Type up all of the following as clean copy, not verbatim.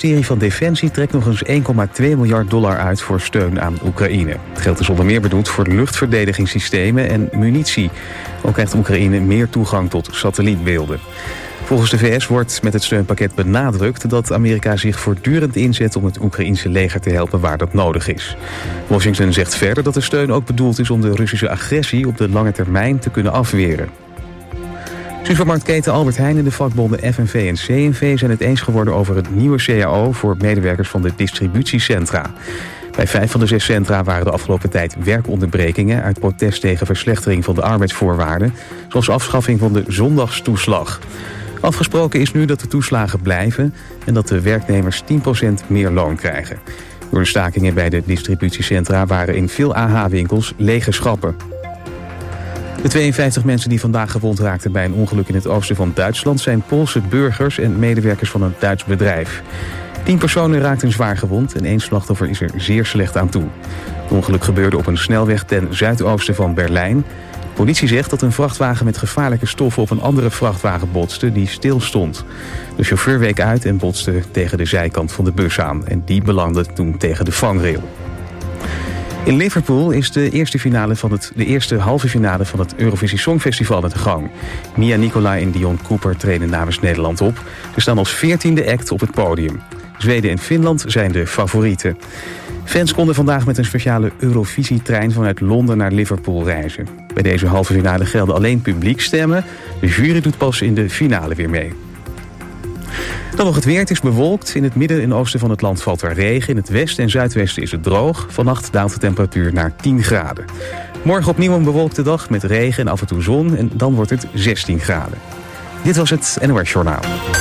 ministerie van Defensie trekt nog eens $1,2 miljard uit voor steun aan Oekraïne. Het geld is onder meer bedoeld voor luchtverdedigingssystemen en munitie. Ook krijgt Oekraïne meer toegang tot satellietbeelden. Volgens de VS wordt met het steunpakket benadrukt dat Amerika zich voortdurend inzet om het Oekraïense leger te helpen waar dat nodig is. Washington zegt verder dat de steun ook bedoeld is om de Russische agressie op de lange termijn te kunnen afweren. Supermarktketen Albert Heijn en de vakbonden FNV en CNV zijn het eens geworden over een nieuwe CAO voor medewerkers van de distributiecentra. Bij 5 van de 6 centra waren de afgelopen tijd werkonderbrekingen uit protest tegen verslechtering van de arbeidsvoorwaarden, zoals afschaffing van de zondagstoeslag. Afgesproken is nu dat de toeslagen blijven en dat de werknemers 10% meer loon krijgen. Door de stakingen bij de distributiecentra waren in veel AH-winkels lege schappen. De 52 mensen die vandaag gewond raakten bij een ongeluk in het oosten van Duitsland zijn Poolse burgers en medewerkers van een Duits bedrijf. 10 personen raakten zwaar gewond en 1 slachtoffer is er zeer slecht aan toe. Het ongeluk gebeurde op een snelweg ten zuidoosten van Berlijn. De politie zegt dat een vrachtwagen met gevaarlijke stoffen op een andere vrachtwagen botste die stil stond. De chauffeur week uit en botste tegen de zijkant van de bus aan en die belandde toen tegen de vangrail. In Liverpool is de eerste halve finale van het Eurovisie Songfestival aan de gang. Mia Nicolai en Dion Cooper treden namens Nederland op. Ze staan als 14e act op het podium. Zweden en Finland zijn de favorieten. Fans konden vandaag met een speciale Eurovisie-trein vanuit Londen naar Liverpool reizen. Bij deze halve finale gelden alleen publiekstemmen. De jury doet pas in de finale weer mee. Dan nog het weer. Het is bewolkt. In het midden en oosten van het land valt er regen. In het westen en zuidwesten is het droog. Vannacht daalt de temperatuur naar 10 graden. Morgen opnieuw een bewolkte dag met regen en af en toe zon. En dan wordt het 16 graden. Dit was het NOS Journaal.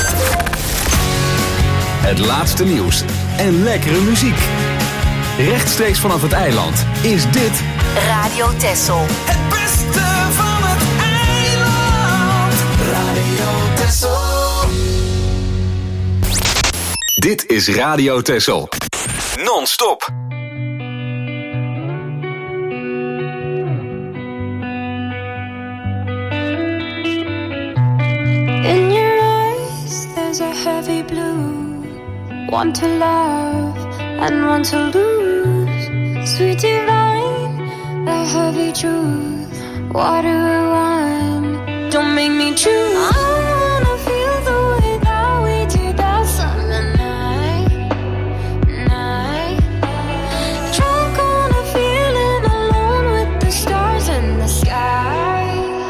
Het laatste nieuws en lekkere muziek. Rechtstreeks vanaf het eiland is dit Radio Texel. Het beste van het eiland. Radio Texel. Dit is Radio Texel. Non-stop. In your eyes there's a heavy blue. One to love and one to lose. Sweet divine, the heavy truth. Water or wine, don't make me choose. I wanna feel the way that we did that summer night. Drunk on a feeling alone with the stars in the sky.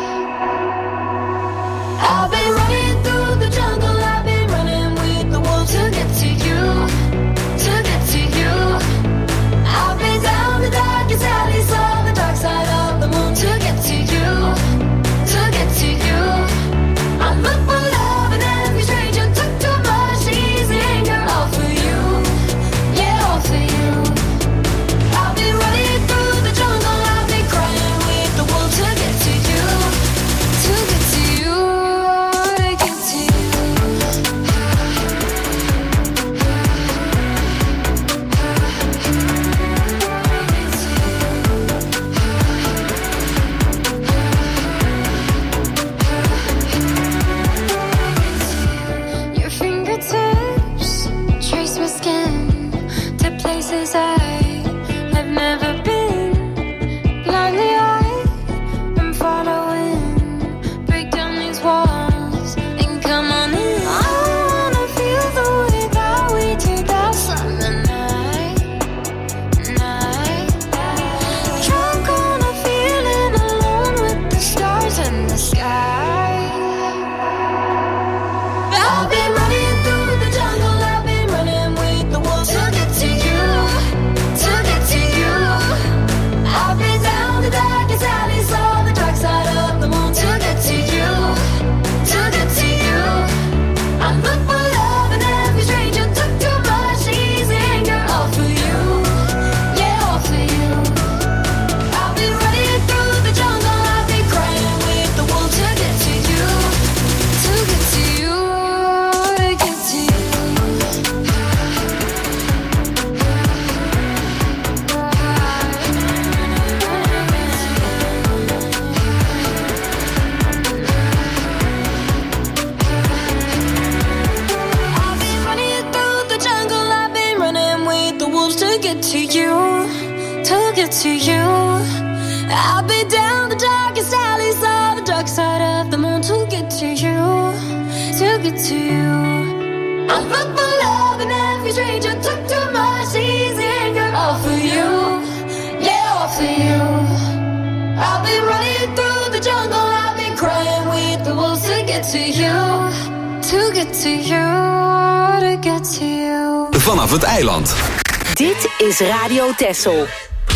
I've been running through the jungle, I've been running with the wolves to get to you, to get to you. I've been down the darkest alley, saw the dark side of the moon to get to you, to get to you. I'm get to you, to get to you. I'll be down the darkest alleys of the dark side of the moon to get to you, to get to you. I'm fucked for love and every stranger took too much easy anger. All for you, yeah, all for you. I'll be running through the jungle, I'll be crying with the wolves to get to you, to get to you, to get to you. Vanaf het eiland. Dit is Radio Texel.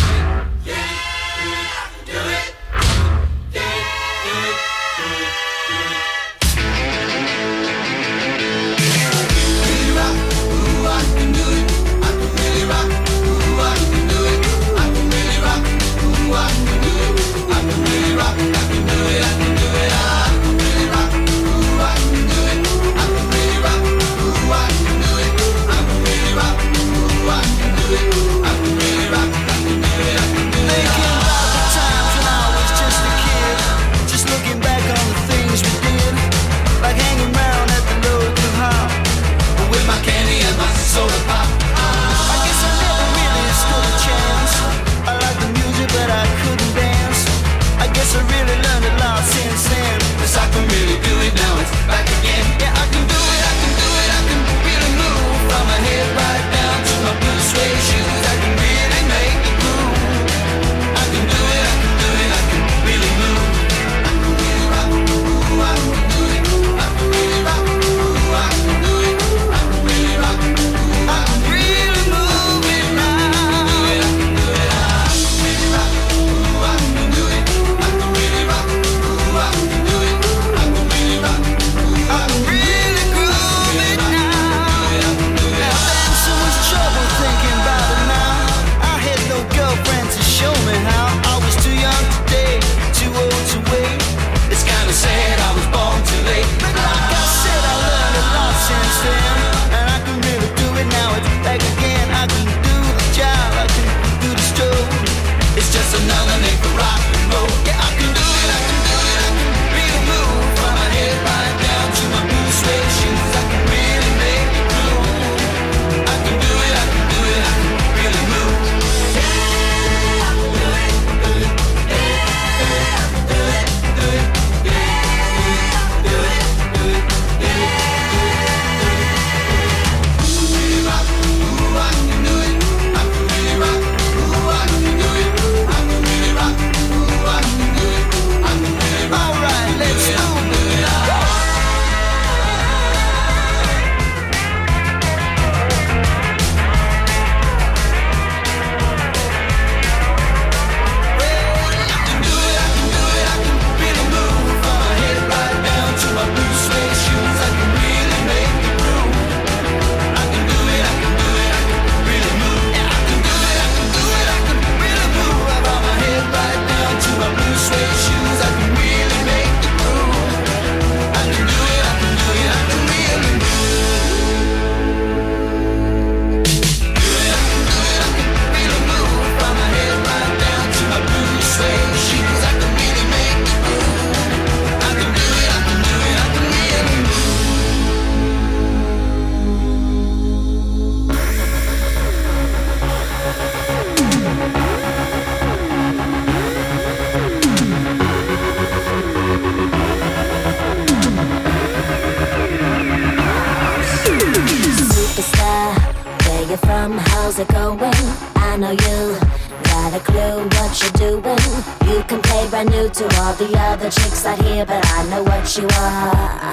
how's it going? I know you got a clue what you're doing. You can play brand new to all the other chicks out here, but I know what you are,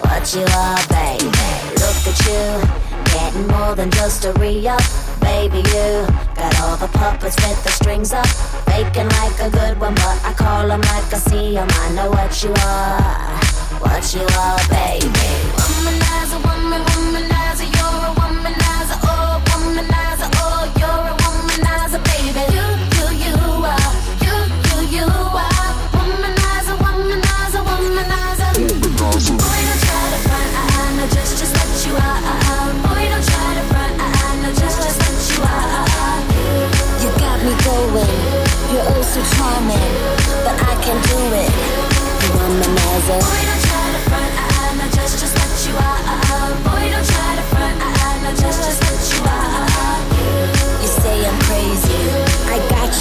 baby. Look at you, getting more than just a re-up. Baby, you got all the puppets with the strings up, faking like a good one, but I call them like I see them. I know what you are, baby. Womanizer, womanizer, you're a womanizer, oh, you're a womanizer, baby. You are, you are, womanizer, womanizer, womanizer. Boy, don't try to front, I know just what you are. Boy, don't try to front, I know just what you are. You got me going, you're oh so charming, but I can do it. You womanizer. Boy, don't try to front, I know just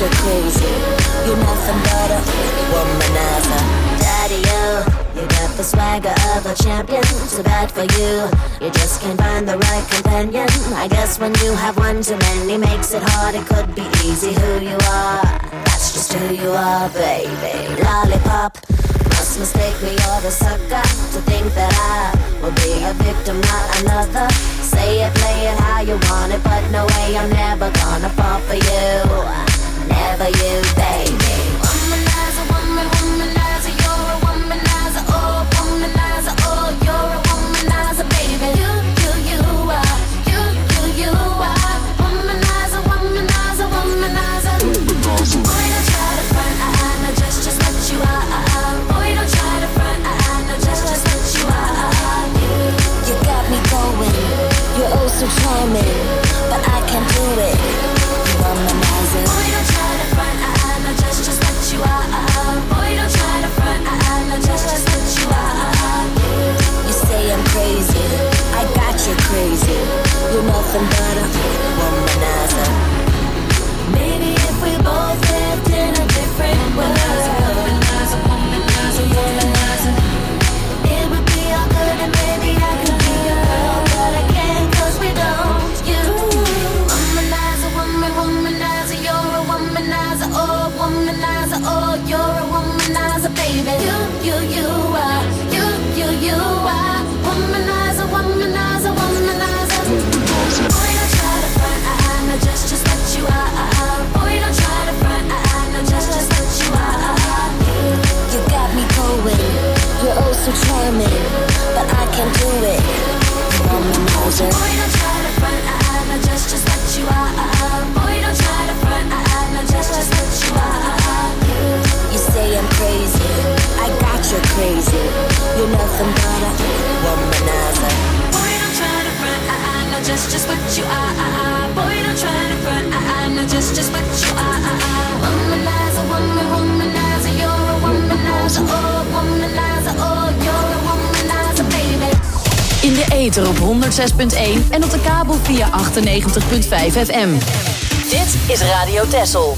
you crazy. You're nothing but a womanizer. Daddy, you got the swagger of a champion. Too bad for you, you just can't find the right companion. I guess when you have one too many makes it hard. It could be easy who you are. That's just who you are, baby. Lollipop, must mistake me or the sucker to think that I will be a victim, not another. Say it, play it how you want it, but no way, I'm never gonna fall for you. Never you, baby. Womanizer, womanizer, you're a womanizer, oh, womanizer, oh, you're a womanizer, baby. You are, you are. Womanizer, womanizer, womanizer. Boy, don't try to front, no, just what you are. Boy, don't try to front, no, just what you are. You got me going, you're oh so charming, but I can't do it. Womanizer. Boy, don't try to front, no, just what you are. Boy, don't try to front, no, just what you are. You say I'm crazy, I got you crazy. You're nothing but a womanizer. Maybe if we both lived in a different world, womanizer, womanizer, womanizer, it would be all good and maybe I could be a girl, but I can't 'cause we don't. You womanizer, womanizer, you're a womanizer, oh, womanizer, oh, you're a womanizer, baby. You are, you are. Womanizer, womanizer, womanizer. Boy, don't try to front, no, just what you are. Boy, don't try to front, no, just what you are. You got me going, you're oh so charming, but I can't do it. Womanizer. Boy, don't try to front, no, just what you are. Boy, don't try to front, no, just what you are. You say I'm crazy, I got you crazy. You're nothing but a womanizer. Boy, don't try to front, no, just what you are. Boy, don't try to front, no, just what you are. Womanizer, womanizer, you're a womanizer, oh, womanizer, oh, you're a womanizer, baby. In de ether op 106.1 en op de kabel via 98.5 FM. Dit is Radio Texel.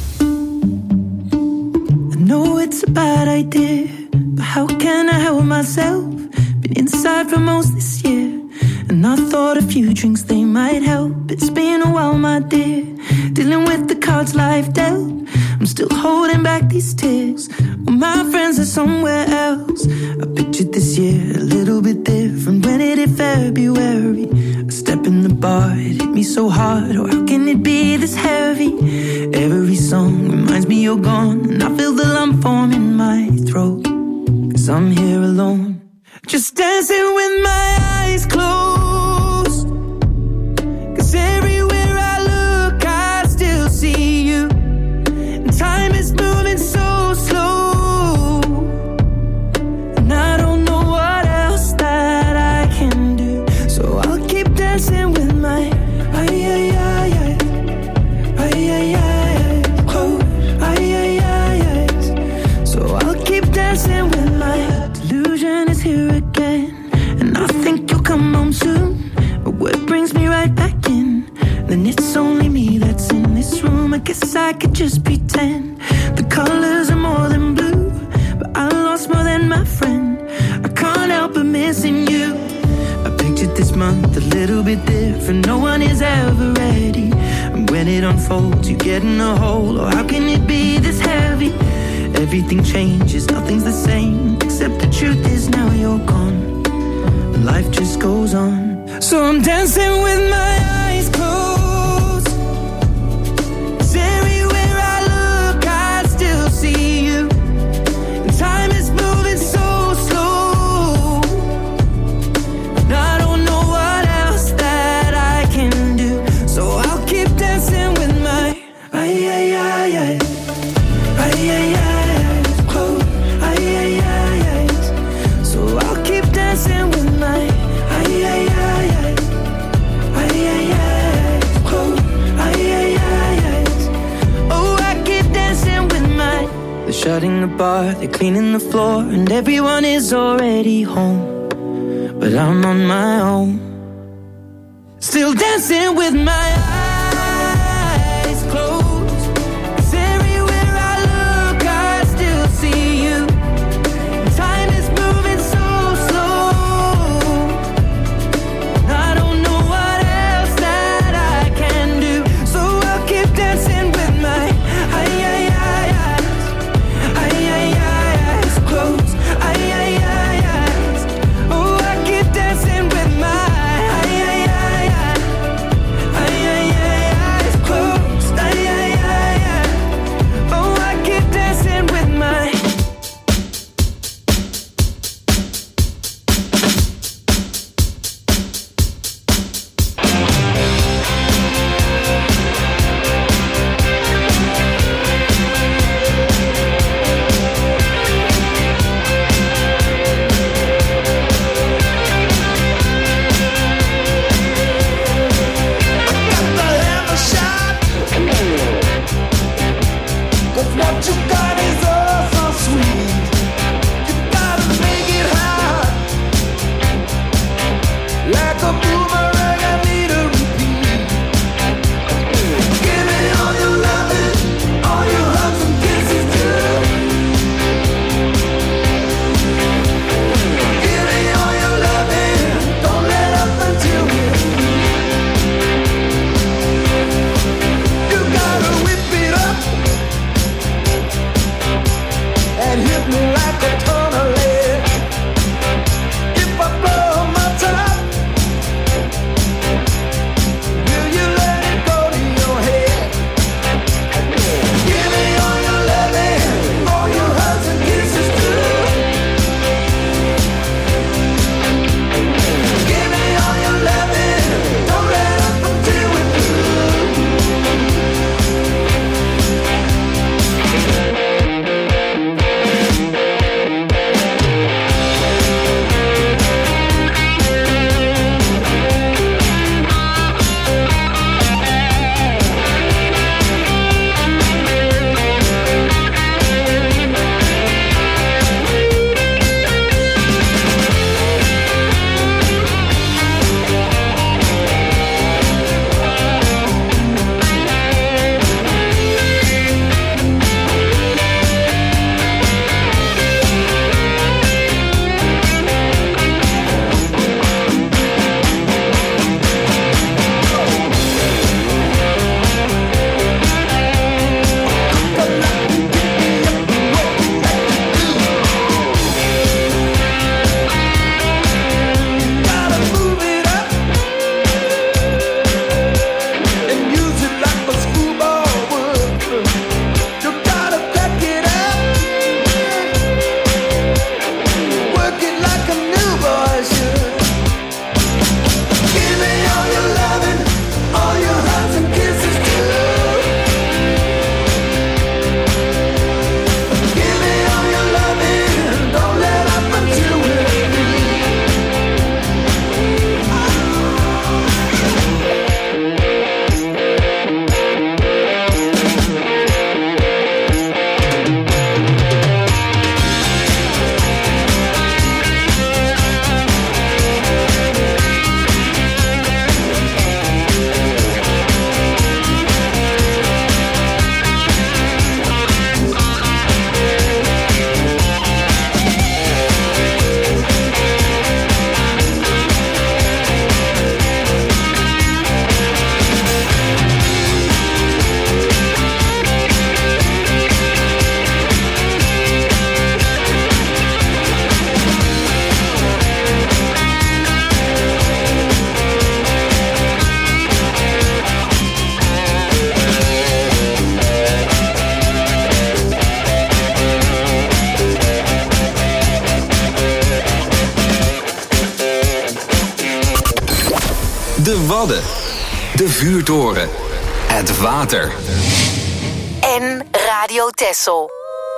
I know it's a bad idea, but how can I help myself? Been inside for most this year, and I thought a few drinks they might help. It's been a while, my dear, dealing with the cards life dealt. I'm still holding back these tears, well, my friends are somewhere else. I pictured this year a little bit different when it hit February. A step in the bar, it hit me so hard, oh, how can it be this heavy? Every song reminds me you're gone, and I feel the lump form in my throat, 'cause I'm here alone, just dancing with my eyes closed. 'Cause everywhere I look, I still see you. And time is moving so slow, and I don't know what else that I can do. So I'll keep dancing with my close. So I'll keep dancing with my delusion is here again, and I think you'll come home soon. But what brings me right back in? Then it's only me that's in this room. I guess I could just pretend the colors are more than blue, but I lost more than my friend. I can't help but missing you. I pictured this month a little bit different. No one is ever ready, and when it unfolds, you get in a hole. Oh, how can it be this heavy? Everything changes, nothing's the same, except the truth is now you're gone. Life just goes on. So I'm dancing with my eyes closed. 'Cause everywhere I look, I still see you. And time is moving so slow, and I don't know what else that I can do. So I'll keep dancing with my close. So I'll keep dancing with my close. Oh, I keep dancing with my. They're shutting the bar, they're cleaning the floor, and everyone is already home, but I'm on my own, still dancing with my eyes closed. 'Cause Wadden. De vuurtoren. Het water. En Radio Texel.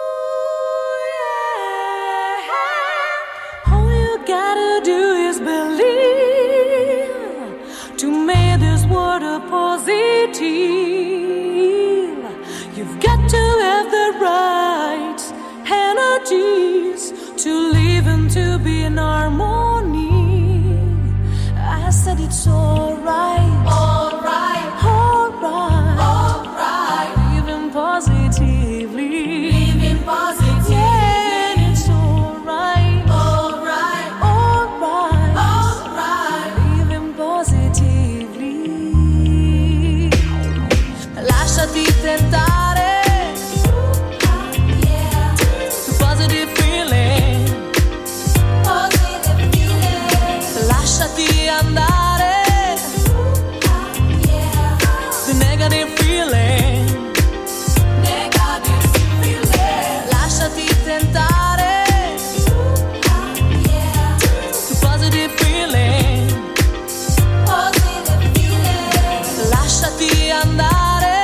All you gotta do is believe to make this world a positive. You've got to have the right energies to live and to be in harmony. I said it's alright, alright, alright, alright. Living positively, living positively. Yeah, and it's alright, alright, alright, alright. Living positively. Lasciati tentare. Positive feeling. Lasciati andare. The negative feeling. Lasciati tentare. The positive feeling. Lasciati andare.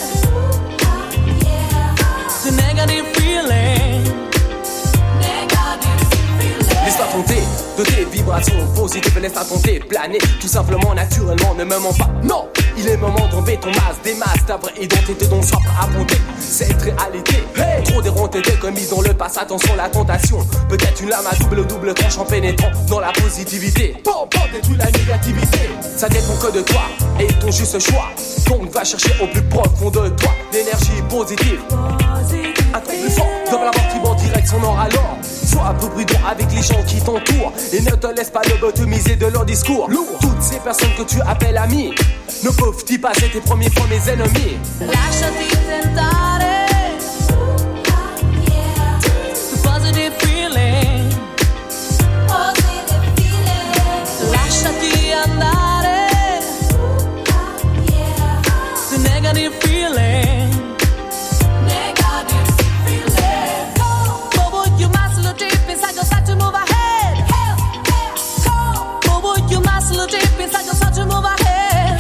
The negative feeling. Laisse-toi tenter de tes vibrations positives, laisse-toi tenter, planer, tout simplement, naturellement, ne me mens pas, non. Il est moment d'enlever ton masque, des masques, ta vraie identité dont sois prêt à monter cette réalité. Hey, trop déronté, commis dans le passé, attention la tentation. Peut-être une lame à double tranche en pénétrant dans la positivité. Bon, détruis la négativité. Ça dépend que de toi et ton juste choix. Donc va chercher au plus profond de toi l'énergie positive. Un truc plus fort dans la mort qui va en direction nord alors. Sois un peu prudent avec les gens qui t'entourent et ne te laisse pas lobotomiser de leur discours. Lourd. Toutes ces personnes que tu appelles amis ne peuvent-ils pas être tes premiers ennemis? Lasciati tentare. The positive feeling. Lasciati andare. The negative feeling. Bobo, you must look deep inside yourself to move ahead. Bobo, you must look deep inside yourself to move ahead.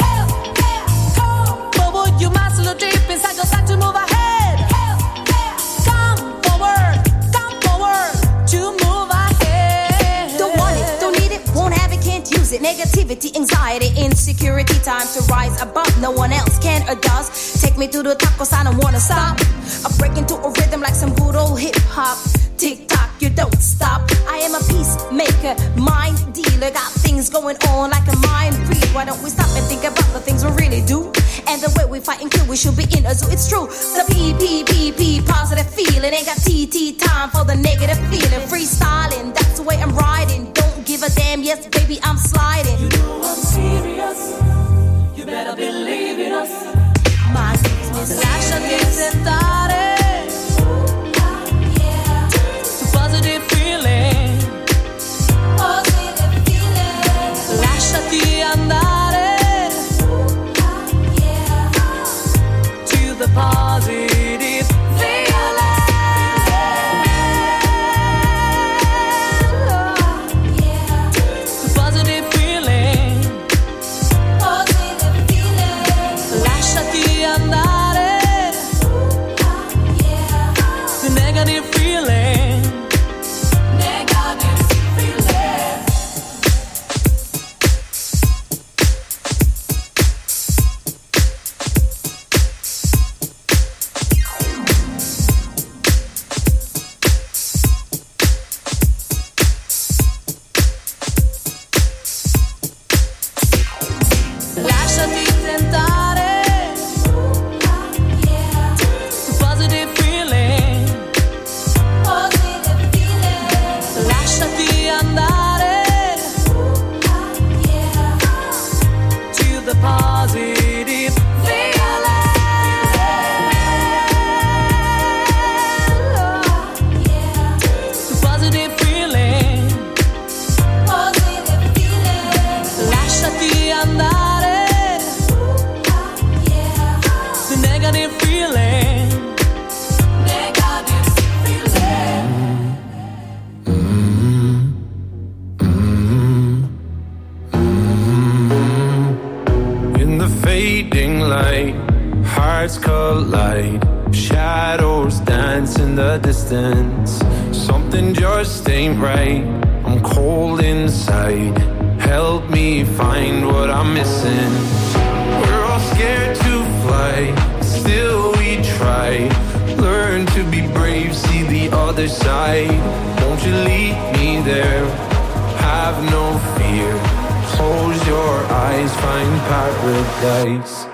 Bobo, you must look deep inside yourself to move ahead. Come forward to move ahead. Don't want it, don't need it, won't have it, can't use it. Negativity, anxiety, insecurity, time to rise above. No one else can or does. Take me to the top cause I don't wanna stop. I break into a rhythm like some good old hip hop. Tick tock, you don't stop. I am a peacemaker, mind dealer. Got things going on like a mind read. Why don't we stop and think about the things we really do? And the way we fight and kill, we should be in a zoo. It's true. The P, positive feeling. Ain't got TT time for the negative feeling. Freestyling, that's the way I'm riding. Don't give a damn, yes baby, I'm sliding. You know I'm serious. You better believe in us. My business. Lasciati tentare. Positive feeling. Lasciati andare. To the positive feeling. The positive feeling. Lasciati andare. fading light, hearts collide, shadows dance in the distance. Something just ain't right, I'm cold inside. Help me find what I'm missing. We're all scared to fly, still we try. Learn to be brave, see the other side. Won't you lead me there? Have no fear. Close your eyes, find paradise.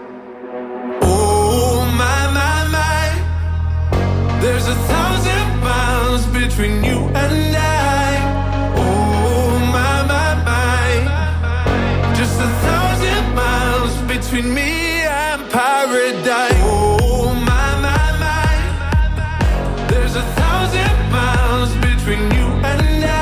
Oh my, my, my. There's 1,000 miles between you and I. Oh my, my, my. Just 1,000 miles between me and paradise. Oh my, my, my. There's 1,000 miles between you and I.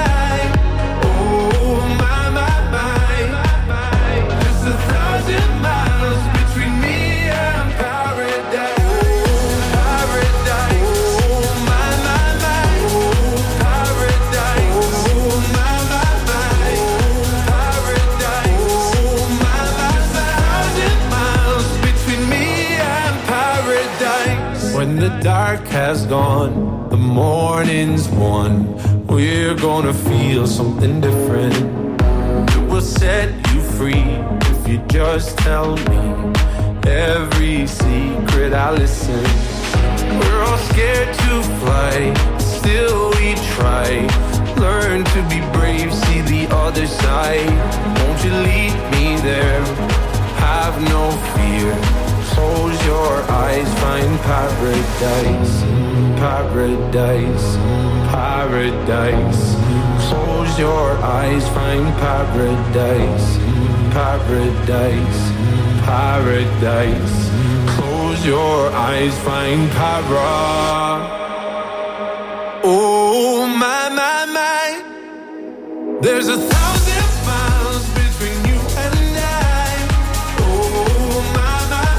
When the dark has gone, the morning's won. We're gonna feel something different. It will set you free if you just tell me every secret I listen. We're all scared to fly, still we try. Learn to be brave, see the other side. Won't you lead me there? Have no fear. Close your eyes, find paradise, paradise, paradise. Close your eyes, find paradise, paradise, paradise. Close your eyes, find paradise. Oh my, my, my. There's 1,000 miles between you and I. Oh my.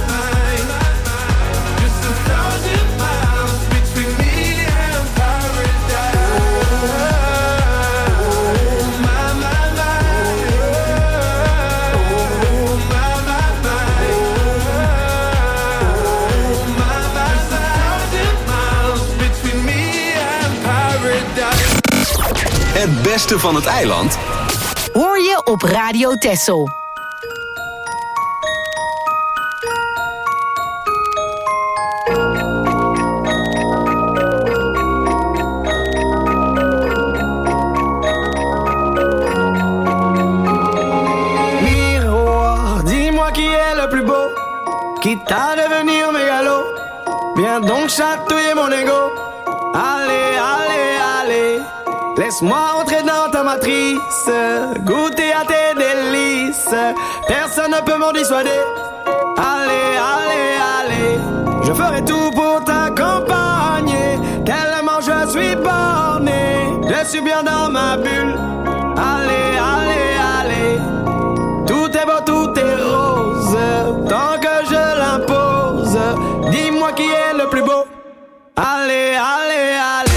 Het beste van het eiland hoor je op Radio Texel. Miroir, dis-moi qui est le plus beau, quitte à devenir mégalo. Viens donc chatouiller mon ego. Allez, allez, allez. Laisse-moi entrer dans ta matrice, goûter à tes délices. Personne ne peut m'en dissuader. Allez, allez, allez. Je ferai tout pour t'accompagner. Tellement je suis borné, je suis bien dans ma bulle. Allez, allez, allez. Tout est beau, tout est rose, tant que je l'impose. Dis-moi qui est le plus beau. Allez, allez, allez.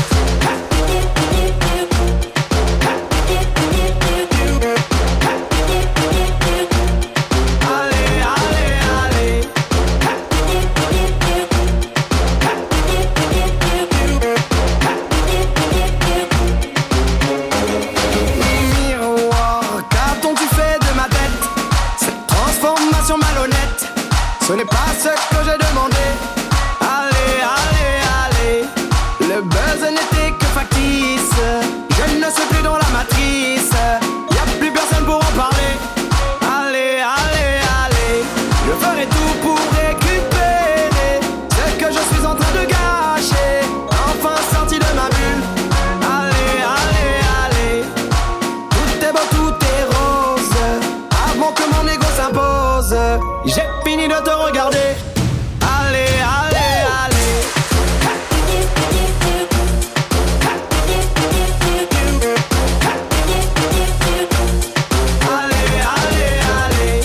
Ce n'est pas ce que j'ai demandé. Allez, allez, allez. Le buzz n'était que factice. Je ne suis plus dans la matrice. Y'a plus personne pour en parler. Allez, allez, allez. Je ferai tout pour récupérer ce que je suis en train de gâcher. Enfin sorti de ma bulle. Allez, allez, allez. Tout est beau, tout est rose, avant que mon ego s'impose. J'ai fini de te regarder. Allez, allez, allez. Allez, allez, allez.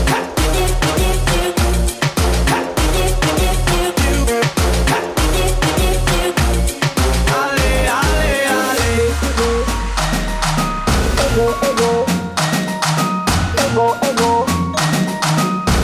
Allez, allez, allez. Ego, ego. Ego, ego.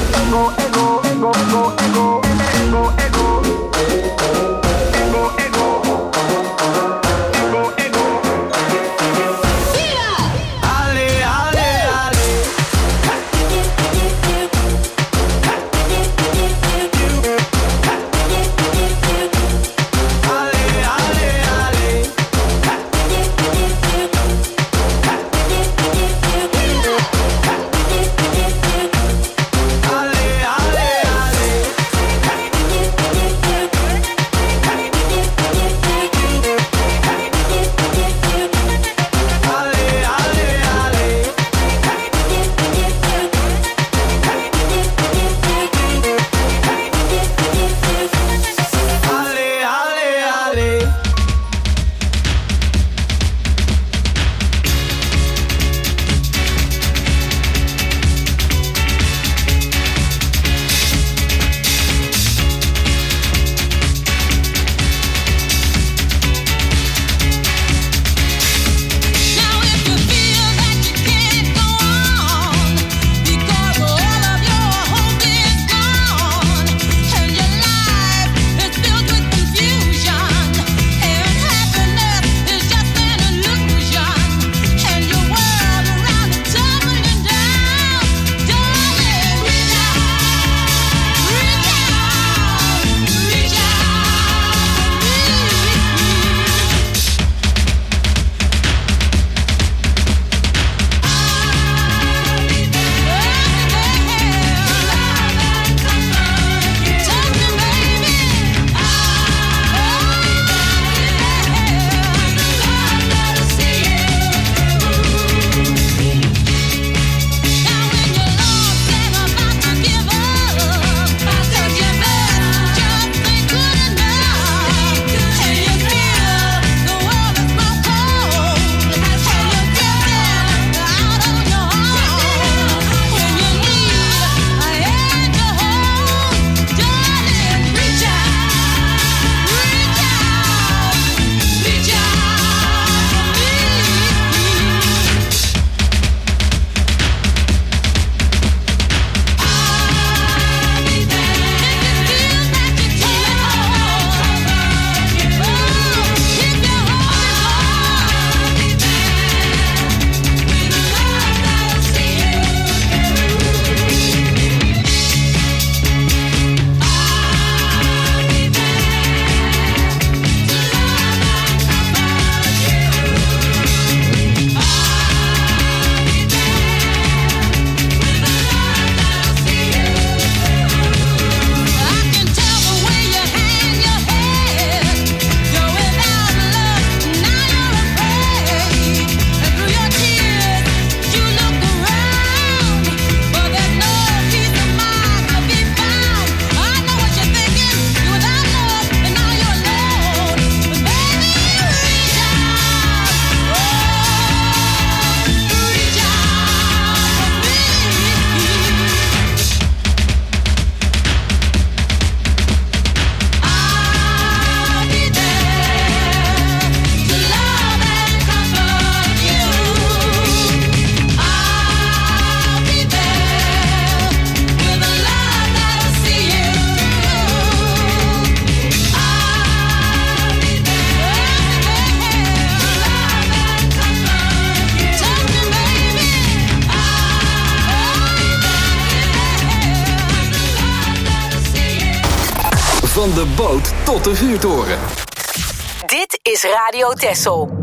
Van de boot tot de vuurtoren. Dit is Radio Texel.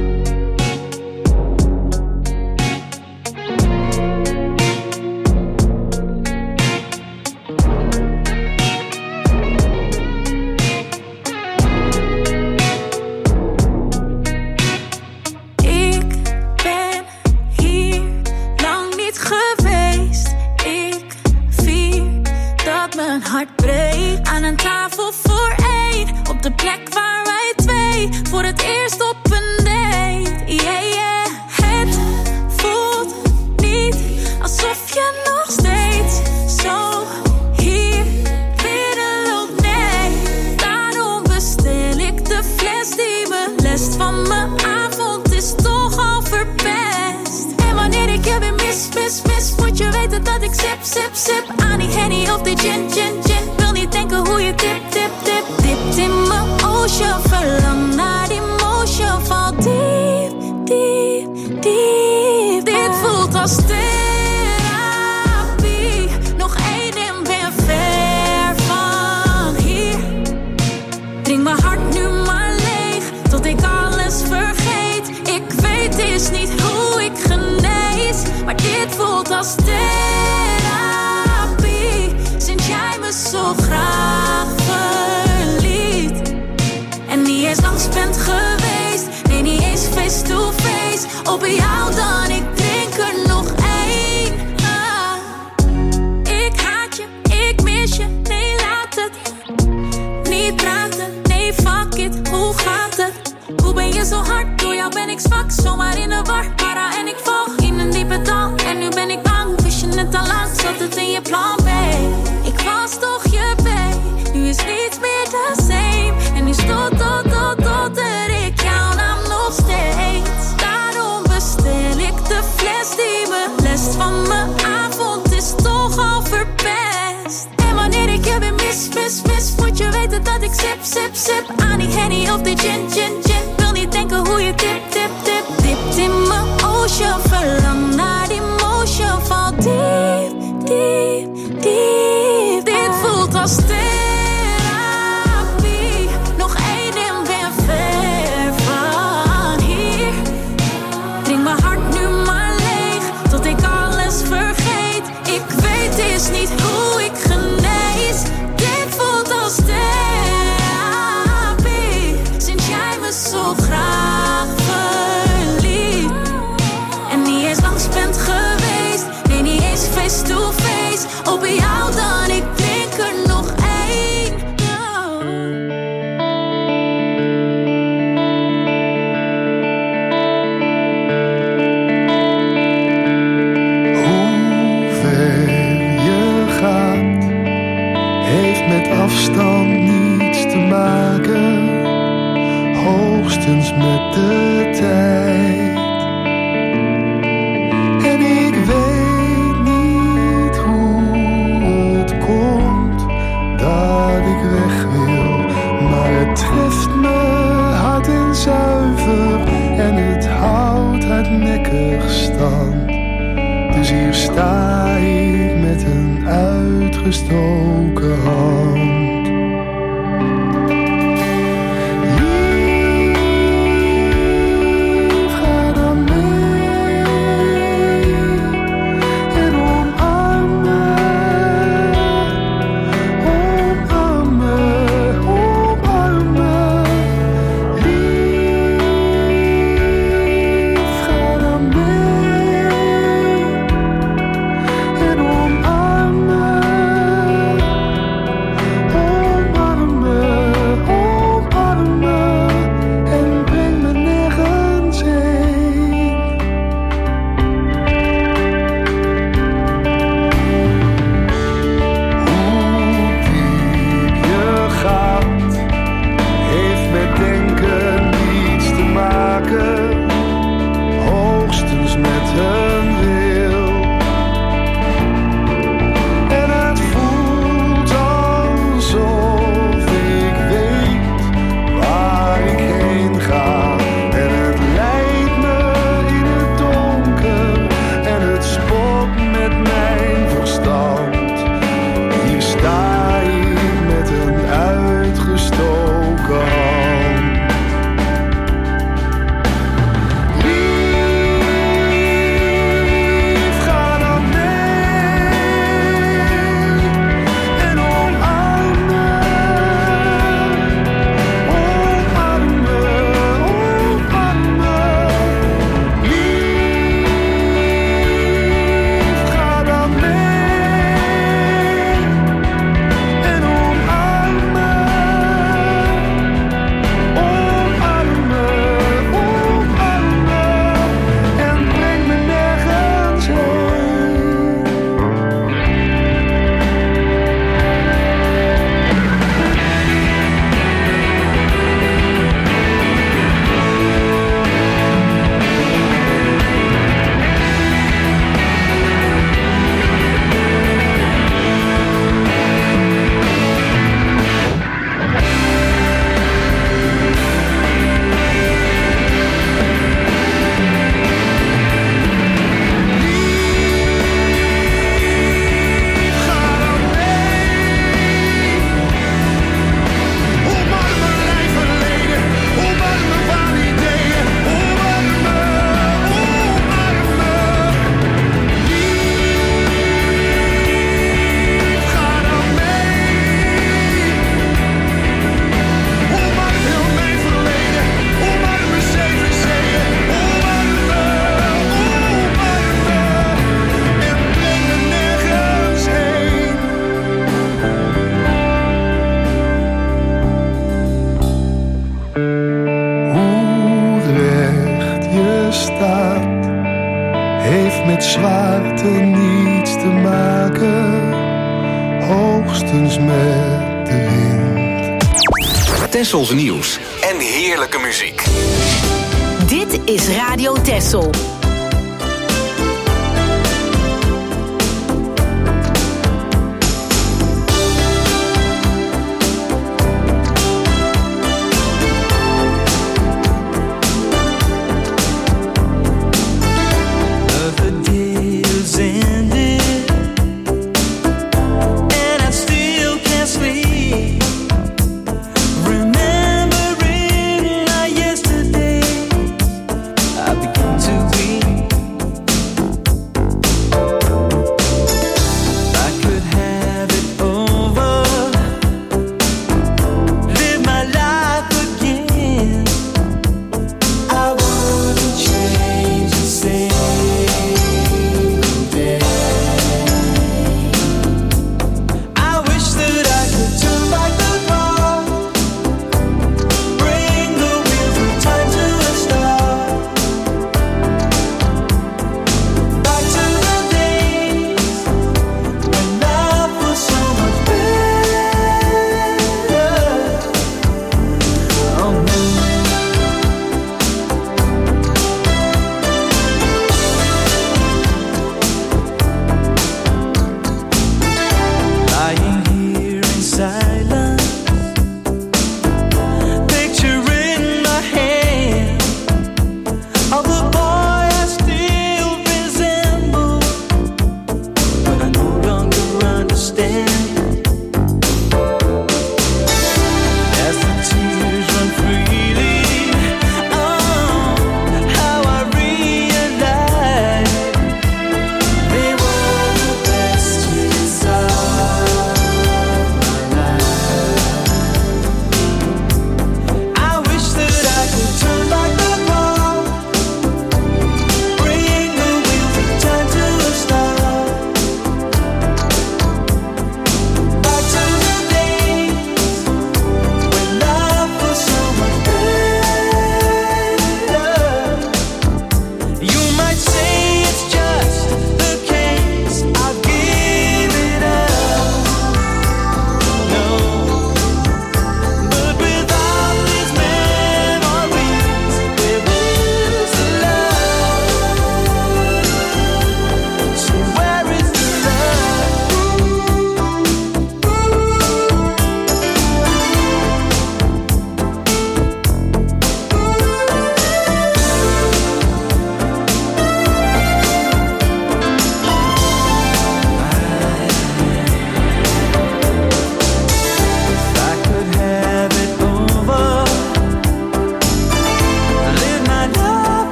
Hart breekt aan een tafel voor één. Op de plek waar wij twee voor het eerst op een date. Yeah, yeah. Het voelt niet alsof je nog steeds zo hier binnenloopt. Nee, daarom bestel ik de fles die me lest. Van mijn avond is toch al verpest. En wanneer ik je weer mis, moet je weten dat ik sip aan die Henny of die gin. Wil niet denken hoe je dipt in mijn ocean. Verlang naar die motion. Val diep. Dit voelt als therapie. Nog één en ben ver van hier. Drink mijn hart nu maar leeg, tot ik alles vergeet. Ik weet is niet hoe ik genees, maar dit voelt als therapie. Sinds jij me zo graag verliet. En niet eens langs bent geweest, nee niet eens face to face. Op jou dan, ik drink er nog één. Ik haat je, ik mis je, nee laat het. Niet praten, nee fuck it, hoe gaat het? Hoe ben je zo hard, door jou ben ik zwak. Zomaar in de war, para en ik val in een diepe dal. En nu ben ik bang, wist je het al lang, zat het in je plan B. Ik was toch je B, nu is niets meer the same. En nu stotter ik jouw naam nog steeds. Daarom bestel ik de fles die me lest. Van mijn avond is toch al verpest. En wanneer ik je weer mis, moet je weten dat ik sip aan die Henny of die gin. Wil niet denken hoe je dipt in mijn ocean. Verlang naar die motion. Val diep. Dit voelt als therapie. Nog één en ben ver van hier. Drink mijn hart nu maar leeg, tot ik alles vergeet. Ik weet is niet hoe ik genees. Dit voelt als therapie. Sinds jij me zo graag verliet. En niet eens langs bent geweest, nee niet eens face to face. Op jou dan, ik drink er nog één. Hoe ver je gaat, heeft met afstand niets te maken. Hoogstens met de tijd. En ik weet niet hoe het komt dat ik weg wil, maar het treft me hard en zuiver en het houdt hardnekkig stand. Dus hier sta ik met een uitgestoken hand. Oh hoogstens met de wind. Tessels nieuws en heerlijke muziek. Dit is Radio Tessel. Remembering like yesterday, I begin to weep.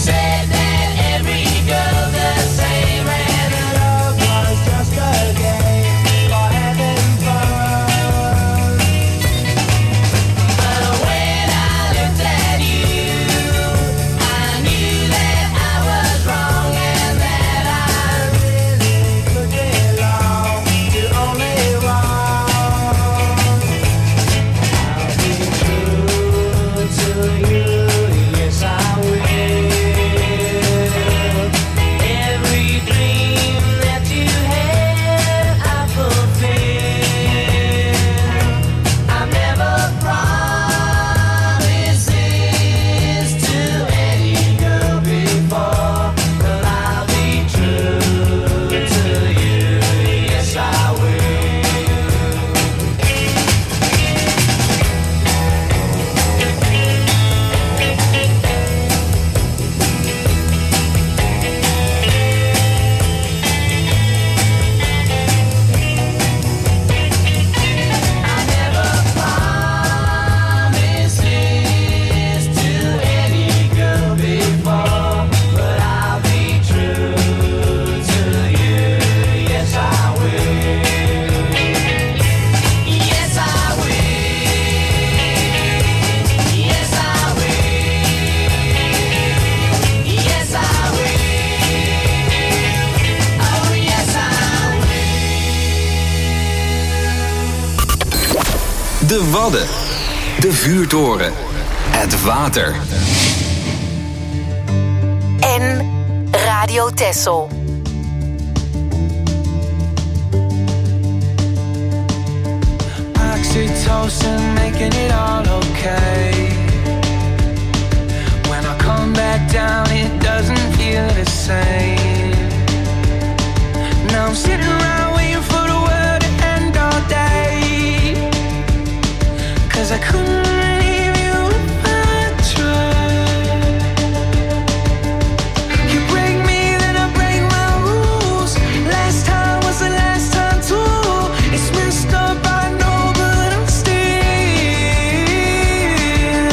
De Wadden, de vuurtoren, het water. En Radio Texel. Oxytocin making it all okay. When I come back down it doesn't feel the same. Now I'm sitting around waiting for the world to end all day. 'Cause I couldn't leave you if I tried. You break me then I break my rules. Last time was the last time too. It's messed up I know but I'm still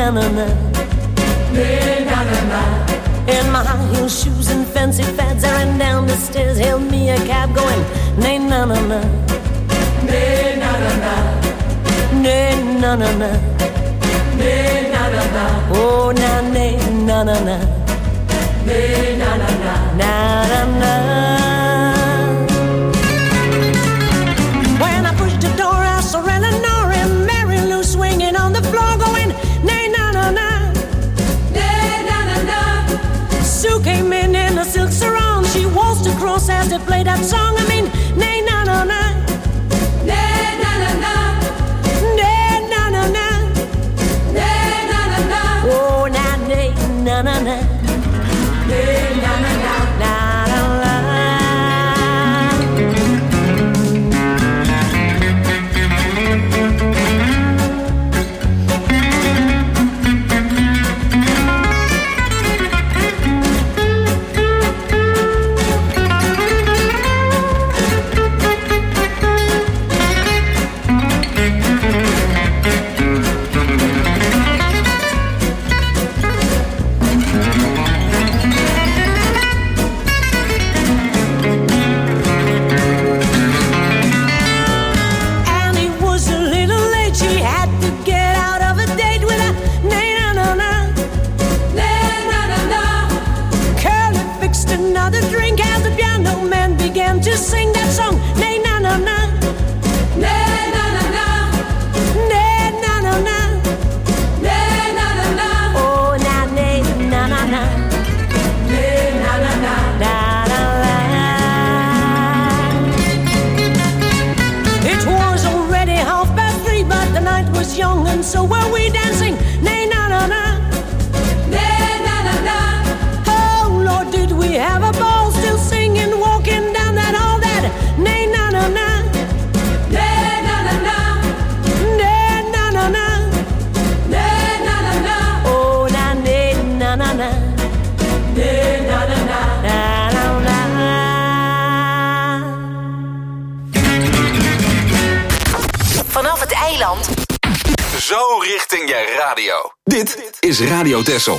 na-na-na. Na-na-na-na. In my high heel shoes and fancy fads, I ran down the stairs, hailed me a cab going, na-na-na-na. Na-na-na-na. Na-na-na-na. Na-na-na-na. Oh, na-na-na-na. Na-na-na-na. Na-na-na. When I pushed the door, I saw Eleanor and Mary Lou swinging on the floor going, na-na-na-na. Na-na-na-na. Sue came in a silk sarong. She waltzed across as they played that song. I mean, na-na-na-na. Na-na-na-na. Na-na-na-na. Na-na-na-na. Oh, na-na-na-na. Na-na-na-na. To sing that song, nay na na na, nay na na na, nay na na na, nay na na na, oh na nay na na na, nay na na na, na na na. It was already 3:30, but the night was young, and so were we dancing, nay na na na, nay na na na. Oh Lord, did we have a ball, still singing, walking. Nay na na na, nay na na na, nay na na na, nay na na na, oh na nay na na na, nay na na na, na na na. Vanaf het eiland. Zo richting je radio. Dit is Radio Texel.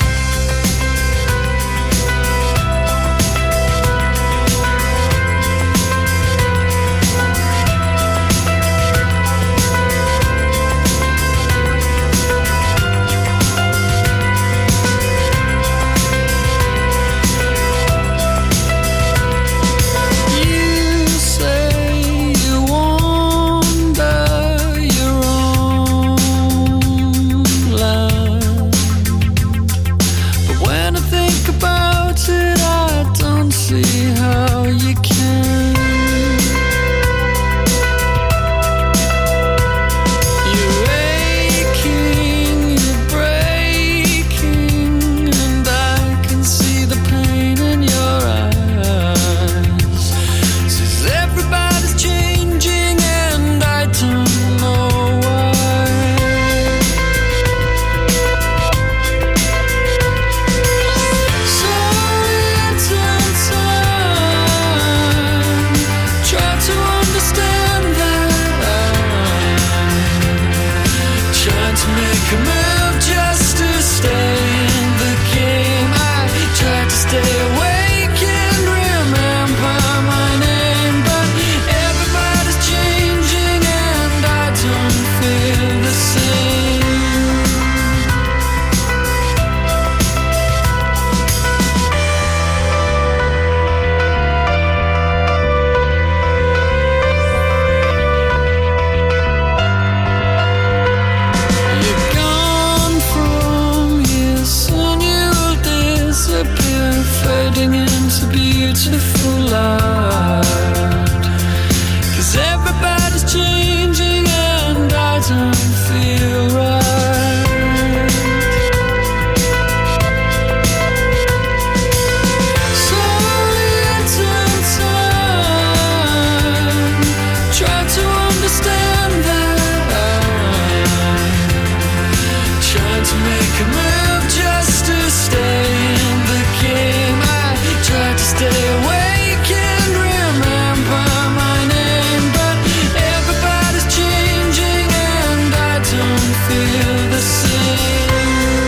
feel the same.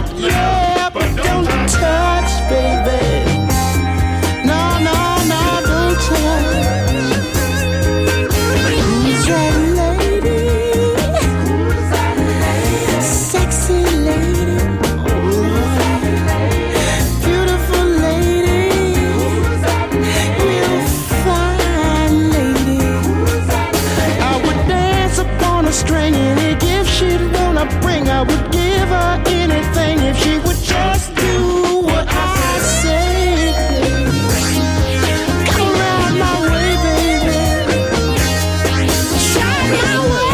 Yeah, but don't touch, baby. No, no, no, don't touch. Who's that lady? Who's that lady? Sexy lady. Beautiful lady. Who's that lady? Real fine lady. Who's that lady? I would dance upon a string, any gift she'd wanna bring. I would give her anything if she would just do what I say. Come around my way, baby. Shine my way.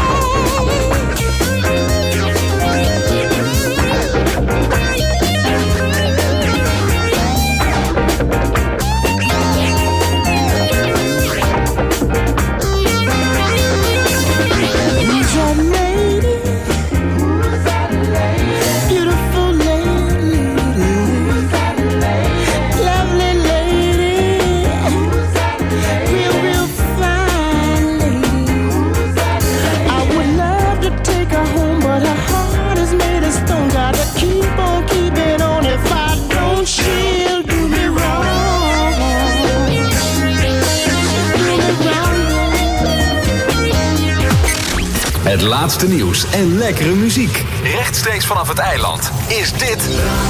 Who's that lady? Who's that lady? Beautiful lady. Who's that lady? Lovely lady. Who's that lady? Real, real fine lady. Who's that lady? I would love to take her home, but her heart is made of stone. Gotta keep on keeping on. If I don't, she'll do me wrong. Do me wrong. Het laatste nieuws en lekkere muziek. Rechtstreeks vanaf het eiland is dit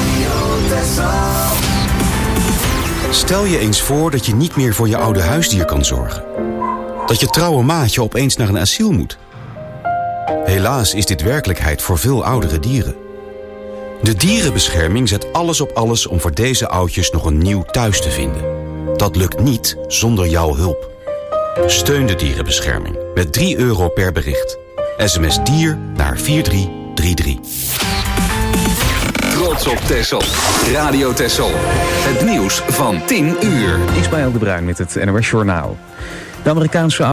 Stel je eens voor dat je niet meer voor je oude huisdier kan zorgen. Dat je trouwe maatje opeens naar een asiel moet. Helaas is dit werkelijkheid voor veel oudere dieren. De dierenbescherming zet alles op alles om voor deze oudjes nog een nieuw thuis te vinden. Dat lukt niet zonder jouw hulp. Steun de dierenbescherming met €3 per bericht. SMS dier naar 4333. Trots op Texel. Radio Texel. Het nieuws van 10 uur. Ismaël de Bruin met het NOS Journaal. De Amerikaanse